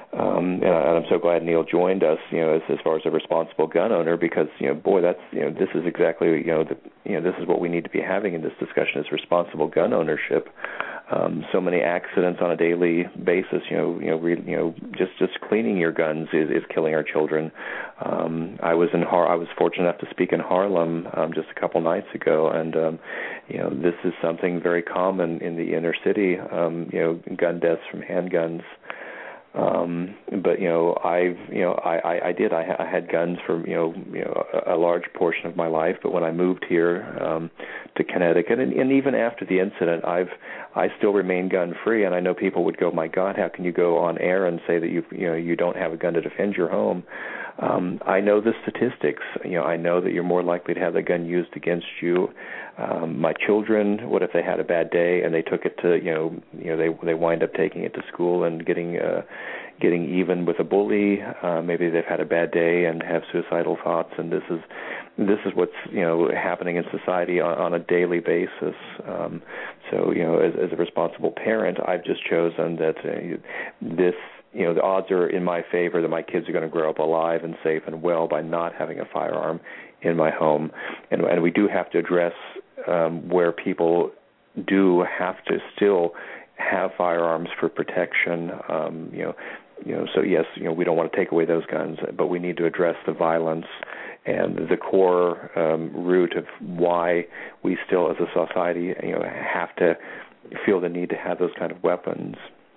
Um, and, and I'm so glad Neil joined us, you know, as, as far as a responsible gun owner, because, you know, boy, that's, you know, this is exactly, you know, the, you know, this is what we need to be having in this discussion is responsible gun ownership. Um, so many accidents on a daily basis, you know, you know, re, you know, just, just cleaning your guns is, is killing our children. Um, I was in Har- I was fortunate enough to speak in Harlem um, just a couple nights ago, and um, you know, this is something very common in the inner city. Um, you know, gun deaths from handguns. Um, but you know, I've you know, I, I, I did. I, I had guns for you know, you know, a, a large portion of my life. But when I moved here um, to Connecticut, and, and even after the incident, I've I still remain gun free. And I know people would go, "My God, how can you go on air and say that you you know you don't have a gun to defend your home?" Um, I know the statistics. You know, I know that you're more likely to have the gun used against you. Um, my children, what if they had a bad day and they took it to, you know, you know, they they wind up taking it to school and getting uh, getting even with a bully. Uh, maybe they've had a bad day and have suicidal thoughts, and this is this is what's you know happening in society on, on a daily basis. Um, so you know, as, as a responsible parent, I've just chosen that uh, this. You know, the odds are in my favor that my kids are going to grow up alive and safe and well by not having a firearm in my home. And, and we do have to address um, where people do have to still have firearms for protection. Um, you know, you know. So yes, you know, we don't want to take away those guns, but we need to address the violence and the core um, root of why we still, as a society, you know, have to feel the need to have those kind of weapons.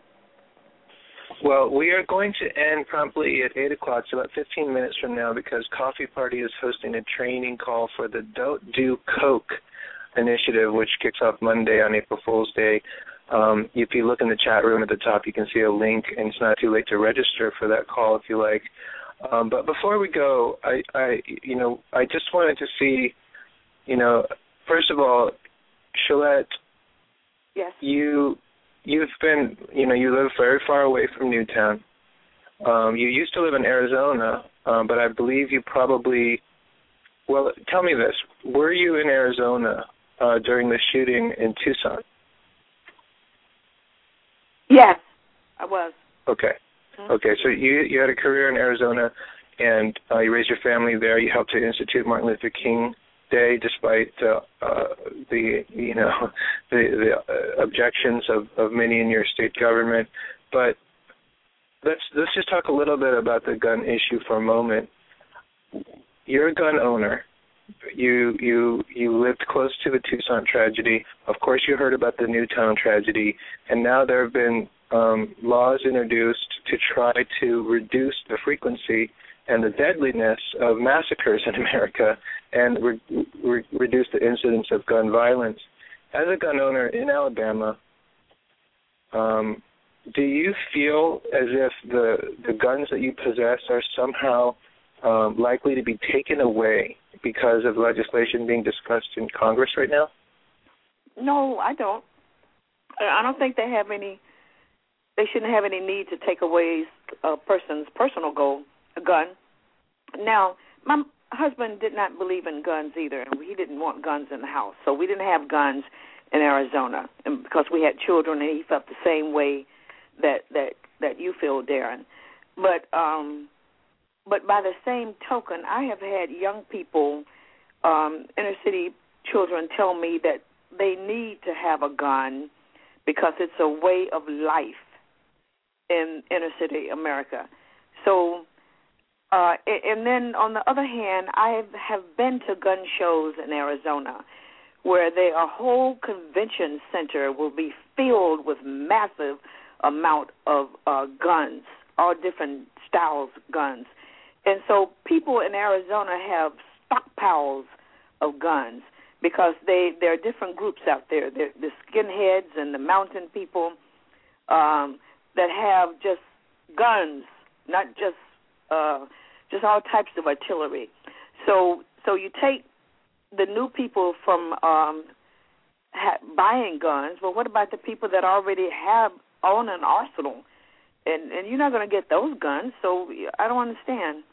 Well, we are going to end promptly at eight o'clock, so about fifteen minutes from now, because Coffee Party is hosting a training call for the Don't Do Coke initiative, which kicks off Monday on April Fool's Day. Um, if you look in the chat room at the top, you can see a link, and it's not too late to register for that call if you like. Um, but before we go, I, I, you know, I just wanted to see, you know, first of all, Shalette, yes, you... You've been, you know, you live very far away from Newtown. Um, you used to live in Arizona, um, but I believe you probably, well, tell me this. Were you in Arizona uh, during the shooting in Tucson? Yes, I was. Okay. Mm-hmm. Okay, so you you had a career in Arizona, and uh, you raised your family there. You helped to institute Martin Luther King Day, despite uh, uh, the you know the, the uh, objections of, of many in your state government. But let's let's just talk a little bit about the gun issue for a moment. You're a gun owner. You you you lived close to the Tucson tragedy. Of course, you heard about the Newtown tragedy, and now there have been um, laws introduced to try to reduce the frequency and the deadliness of massacres in America and re- re- reduce the incidence of gun violence. As a gun owner in Alabama, um, do you feel as if the, the guns that you possess are somehow um, likely to be taken away because of legislation being discussed in Congress right now? No, I don't. I don't think they have any, they shouldn't have any need to take away a person's personal goal. A gun. Now, my husband did not believe in guns either, and he didn't want guns in the house. So we didn't have guns in Arizona, and because we had children, and he felt the same way that that, that you feel, Darren. But um, but by the same token, I have had young people, um, inner city children, tell me that they need to have a gun because it's a way of life in inner city America. So, uh, and then on the other hand, I have been to gun shows in Arizona where they, a whole convention center will be filled with massive amount of uh, guns, all different styles of guns. And so people in Arizona have stockpiles of guns because they there are different groups out there. There the skinheads and the mountain people um, that have just guns, not just uh, just all types of artillery. So so you take the new people from um, ha- buying guns. Well, what about the people that already have own an arsenal? And and you're not going to get those guns. So I don't understand.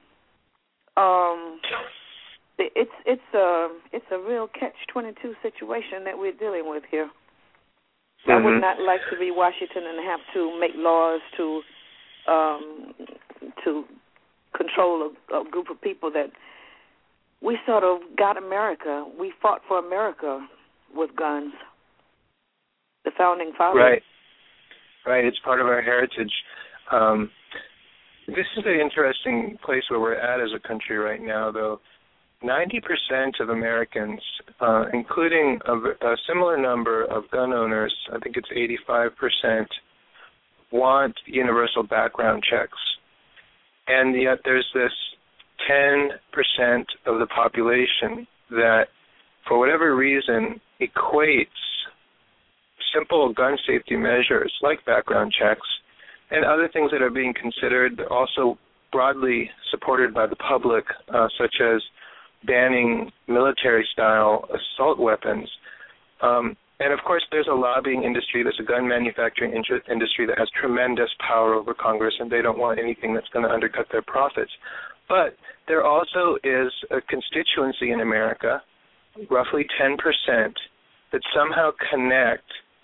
Um, it's it's a it's a real catch twenty-two situation that we're dealing with here. Mm-hmm. I would not like to be Washington and have to make laws to um, to control a, a group of people that we sort of got America. We fought for America with guns. The founding fathers. Right. Right. It's part of our heritage. Um, this is an interesting place where we're at as a country right now, though. ninety percent of Americans, uh, including a, a similar number of gun owners, I think it's eighty-five percent, want universal background checks. And yet there's this ten percent of the population that, for whatever reason, equates simple gun safety measures like background checks and other things that are being considered, also broadly supported by the public, uh, such as banning military-style assault weapons. Um, and, of course, there's a lobbying industry, there's a gun manufacturing in- industry that has tremendous power over Congress, and they don't want anything that's going to undercut their profits. But there also is a constituency in America, roughly ten percent, that somehow connect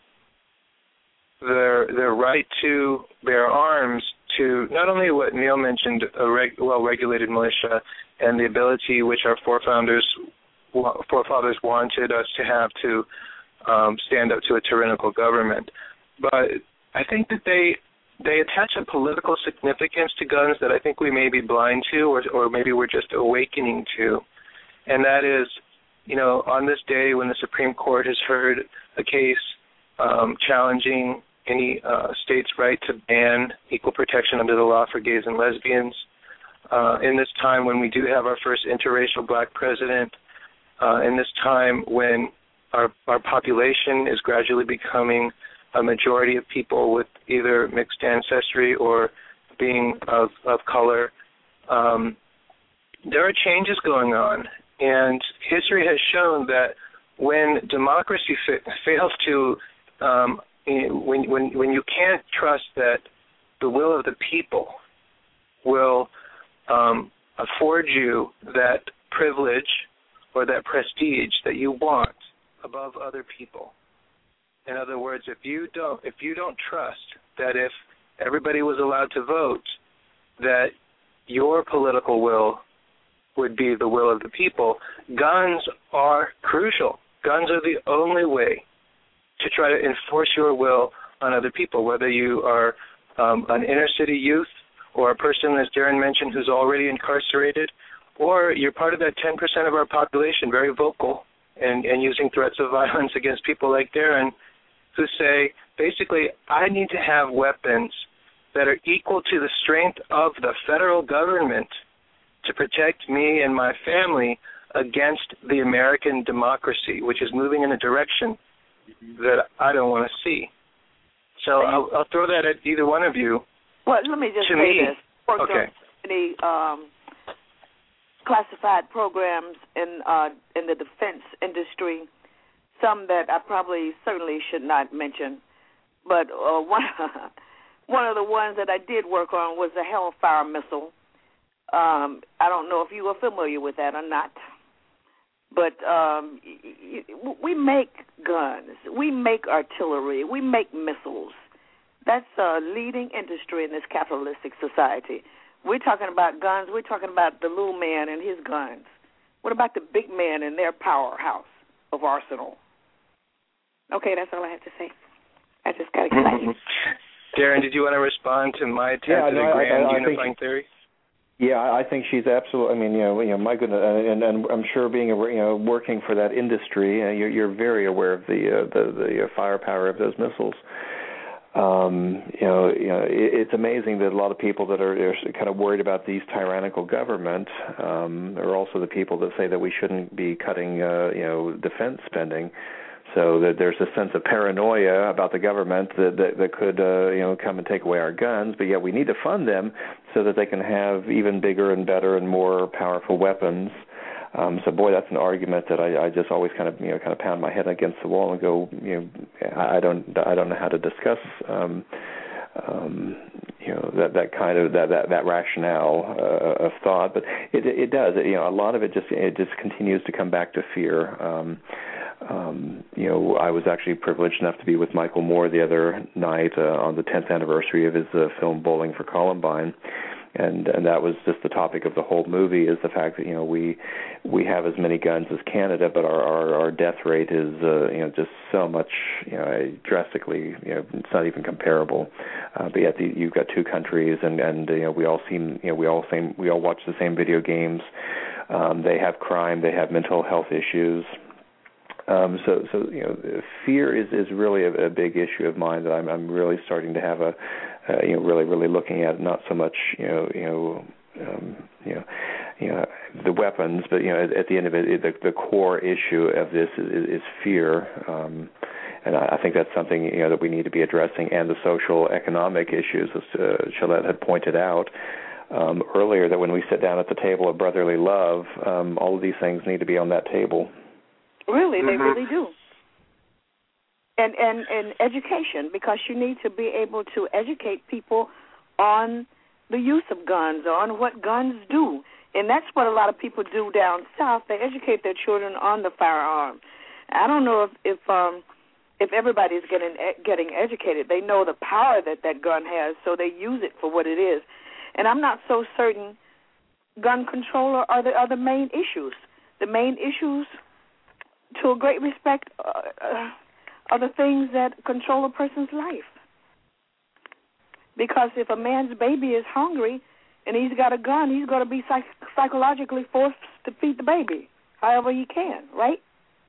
their their right to bear arms to not only what Neil mentioned, a reg- well-regulated militia, and the ability which our forefathers forefathers wanted us to have to um, stand up to a tyrannical government. But I think that they they attach a political significance to guns that I think we may be blind to, or, or maybe we're just awakening to, and that is, you know, on this day when the Supreme Court has heard a case um, challenging any uh, state's right to ban equal protection under the law for gays and lesbians, uh, in this time when we do have our first interracial black president, uh, in this time when our, our population is gradually becoming a majority of people with either mixed ancestry or being of, of color, um, there are changes going on. And history has shown that when democracy fa- fails to, um, when, when, when you can't trust that the will of the people will um, afford you that privilege or that prestige that you want above other people. In other words, if you don't, if you don't trust that if everybody was allowed to vote, that your political will would be the will of the people, guns are crucial. Guns are the only way to try to enforce your will on other people, whether you are um, an inner city youth or a person, as Darren mentioned, who's already incarcerated, or you're part of that ten percent of our population, very vocal and, and using threats of violence against people like Darren, who say, basically, I need to have weapons that are equal to the strength of the federal government to protect me and my family against the American democracy, which is moving in a direction that I don't want to see. So I'll, I'll throw that at either one of you. Well, let me just to say me, this. For okay. Any um, classified programs in uh, in the defense industry, some that I probably certainly should not mention, but uh, one one of the ones that I did work on was the Hellfire missile. Um, I don't know if you are familiar with that or not, but um, we make guns, we make artillery, we make missiles. That's a leading industry in this capitalistic society. We're talking about guns. We're talking about the little man and his guns. What about the big man and their powerhouse of arsenal? Okay, that's all I have to say. I just got excited. Darren, did you want to respond to my attempt yeah, at no, a grand I, I, I unifying think, theory? Yeah, I think she's absolutely. I mean, you know, you know, my goodness, and, and I'm sure being, a, you know, working for that industry, uh, you're, you're very aware of the uh, the, the uh, firepower of those missiles. Um, you know, you know, it, it's amazing that a lot of people that are, are kind of worried about these tyrannical government um, are also the people that say that we shouldn't be cutting, uh, you know, defense spending. So that there's a sense of paranoia about the government that that, that could, uh, you know, come and take away our guns, but yet we need to fund them so that they can have even bigger and better and more powerful weapons. Um, so, boy, that's an argument that I, I just always kind of, you know, kind of pound my head against the wall and go, you know, I don't, I don't know how to discuss, um, um, you know, that, that kind of that that, that rationale uh, of thought. But it, it does, it, you know, a lot of it just it just continues to come back to fear. Um, Um, you know, I was actually privileged enough to be with Michael Moore the other night uh, on the tenth anniversary of his uh, film Bowling for Columbine. And and that was just the topic of the whole movie, is the fact that, you know, we we have as many guns as Canada, but our our, our death rate is uh, you know just so much, you know, drastically, you know, it's not even comparable. Uh, but yet the, you've got two countries, and and you know we all seem you know we all same we all watch the same video games. Um, they have crime, they have mental health issues. Um, so, so you know, fear is, is really a, a big issue of mine that I'm, I'm really starting to have a, uh, you know, really, really looking at. Not so much, you know, you know, um, you know, you know, the weapons, but you know, at, at the end of it, the, the core issue of this is, is fear, um, and I, I think that's something, you know, that we need to be addressing, and the social economic issues, as uh, Shalette had pointed out. Um, earlier, that when we sit down at the table of brotherly love, um, all of these things need to be on that table. Really, they mm-hmm. really do. And, and and education, because you need to be able to educate people on the use of guns, on what guns do. And that's what a lot of people do down south. They educate their children on the firearm. I don't know if if, um, if everybody's getting getting educated. They know the power that that gun has, so they use it for what it is. And I'm not so certain gun control are the, are the main issues. The main issues, to a great respect, uh, uh, are the things that control a person's life. Because if a man's baby is hungry and he's got a gun, he's going to be psych- psychologically forced to feed the baby however he can, right?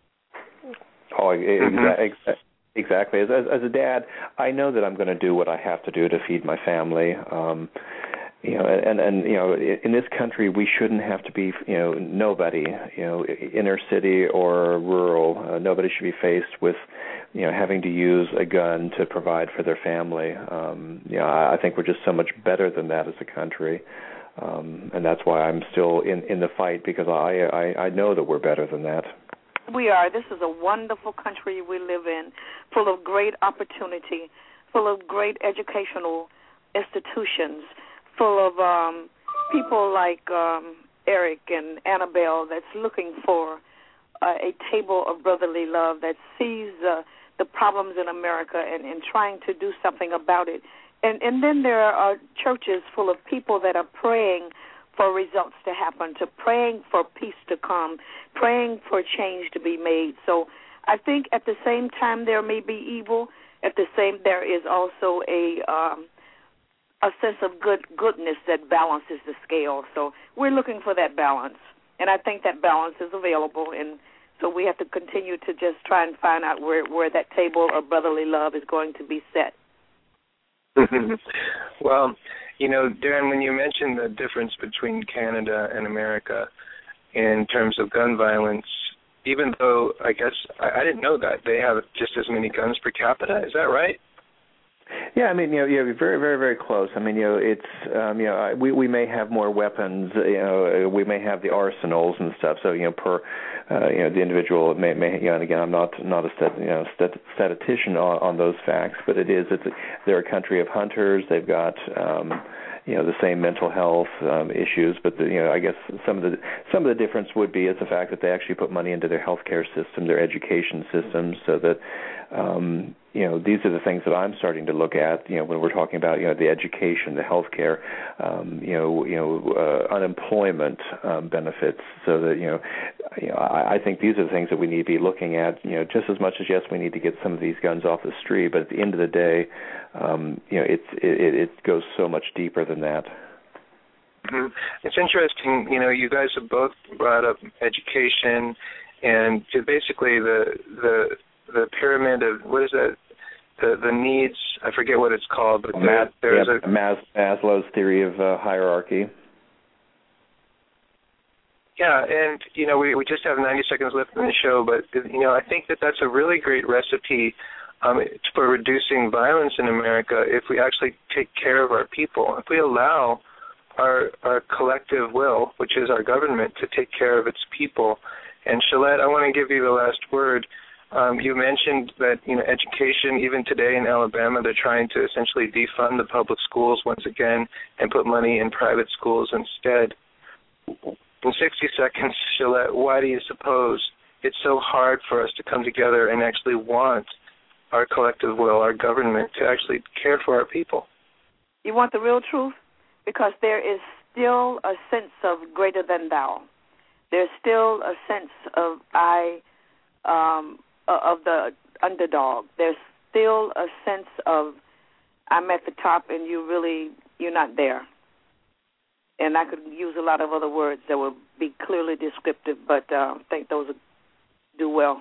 Oh, exa- exactly. As, as, as a dad, I know that I'm going to do what I have to do to feed my family. Um, You know, and, and, you know, in this country, we shouldn't have to be, you know, nobody, you know, inner city or rural, uh, nobody should be faced with, you know, having to use a gun to provide for their family. Um, you know, I think we're just so much better than that as a country. Um, and that's why I'm still in, in the fight, because I, I, I know that we're better than that. We are. This is a wonderful country we live in, full of great opportunity, full of great educational institutions, full of um, people like um, Eric and Annabelle that's looking for uh, a table of brotherly love, that sees uh, the problems in America and, and trying to do something about it. And, and then there are churches full of people that are praying for results to happen, to praying for peace to come, praying for change to be made. So I think at the same time there may be evil, at the same there is also a um, a sense of good goodness that balances the scale. So we're looking for that balance, and I think that balance is available, and so we have to continue to just try and find out where, where that table of brotherly love is going to be set. Well, you know, Darren, when you mentioned the difference between Canada and America in terms of gun violence, even though I guess I, I didn't know that they have just as many guns per capita, is that right? Yeah, I mean, you know, yeah, very, very, very close. I mean, you know, it's, um, you know, we we may have more weapons, you know, we may have the arsenals and stuff. So, you know, per, uh, you know, the individual may, may, you know, and again, I'm not not a stat, you know stat, statistician on, on those facts, but it is, it's, a, they're a country of hunters. They've got, um, you know, the same mental health um, issues, but the, you know, I guess some of the some of the difference would be is the fact that they actually put money into their healthcare system, their education system, so that. Um, You know, these are the things that I'm starting to look at. You know, when we're talking about, you know, the education, the healthcare, um, you know, you know, uh, unemployment um, benefits. So that you know, you know, I, I think these are the things that we need to be looking at. You know, just as much as yes, we need to get some of these guns off the street, but at the end of the day, um, you know, it's it, it goes so much deeper than that. Mm-hmm. It's interesting. You know, you guys have both brought up education and basically the the the pyramid of what is that? The the needs, I forget what it's called, but there, there's yeah, a Mas, Maslow's theory of uh, hierarchy. Yeah, and you know we we just have ninety seconds left in the show, but you know I think that that's a really great recipe um, for reducing violence in America if we actually take care of our people. If we allow our our collective will, which is our government, to take care of its people. And Shalette, I want to give you the last word. Um, you mentioned that, you know, education, even today in Alabama, they're trying to essentially defund the public schools once again and put money in private schools instead. In sixty seconds, Shalette, why do you suppose it's so hard for us to come together and actually want our collective will, our government, to actually care for our people. You want the real truth? Because there is still a sense of greater than thou. There's still a sense of I, um, of the underdog. There's still a sense of I'm at the top and you really, you're not there. And I could use a lot of other words that would be clearly descriptive, but uh, I think those would do well.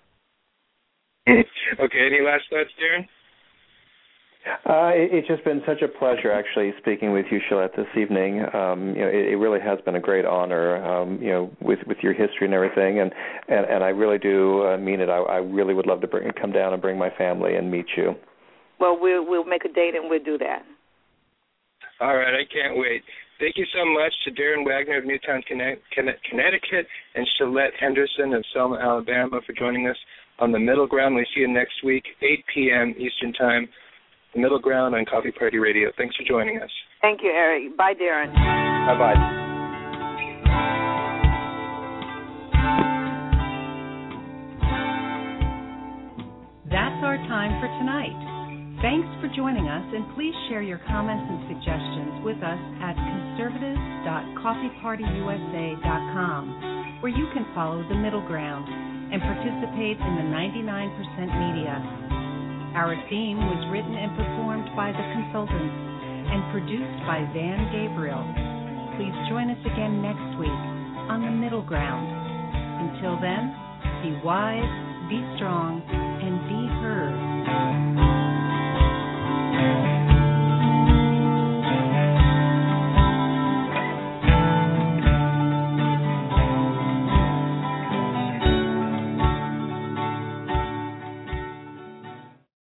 Okay, any last thoughts, Darren? Uh, it, it's just been such a pleasure, actually, speaking with you, Shalette, this evening. Um, you know, it, it really has been a great honor, um, you know, with, with your history and everything, and, and, and I really do uh, mean it. I, I really would love to bring, come down and bring my family and meet you. Well, we'll we'll make a date and we'll do that. All right, I can't wait. Thank you so much to Darren Wagner of Newtown, Connecticut, and Shalette Henderson of Selma, Alabama, for joining us on The Middle Ground. We see you next week, eight p.m. Eastern Time. The Middle Ground on Coffee Party Radio. Thanks for joining us. Thank you, Eric. Bye, Darren. Bye-bye. That's our time for tonight. Thanks for joining us, and please share your comments and suggestions with us at conservatives dot coffee party u s a dot com, where you can follow The Middle Ground and participate in the ninety-nine percent media. Our theme was written and performed by The Consultants and produced by Van Gabriel. Please join us again next week on The Middle Ground. Until then, be wise, be strong, and be heard.